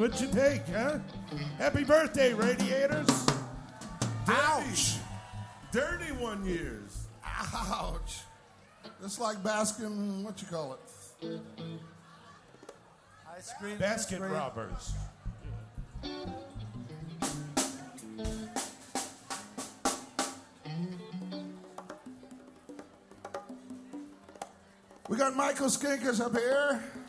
What you think, huh? Happy birthday, Radiators. Ouch. Dirty 1 years. Ouch. Just like Baskin, what you call it? Ice cream. Basket robbers. We got Michael Skinkers up here.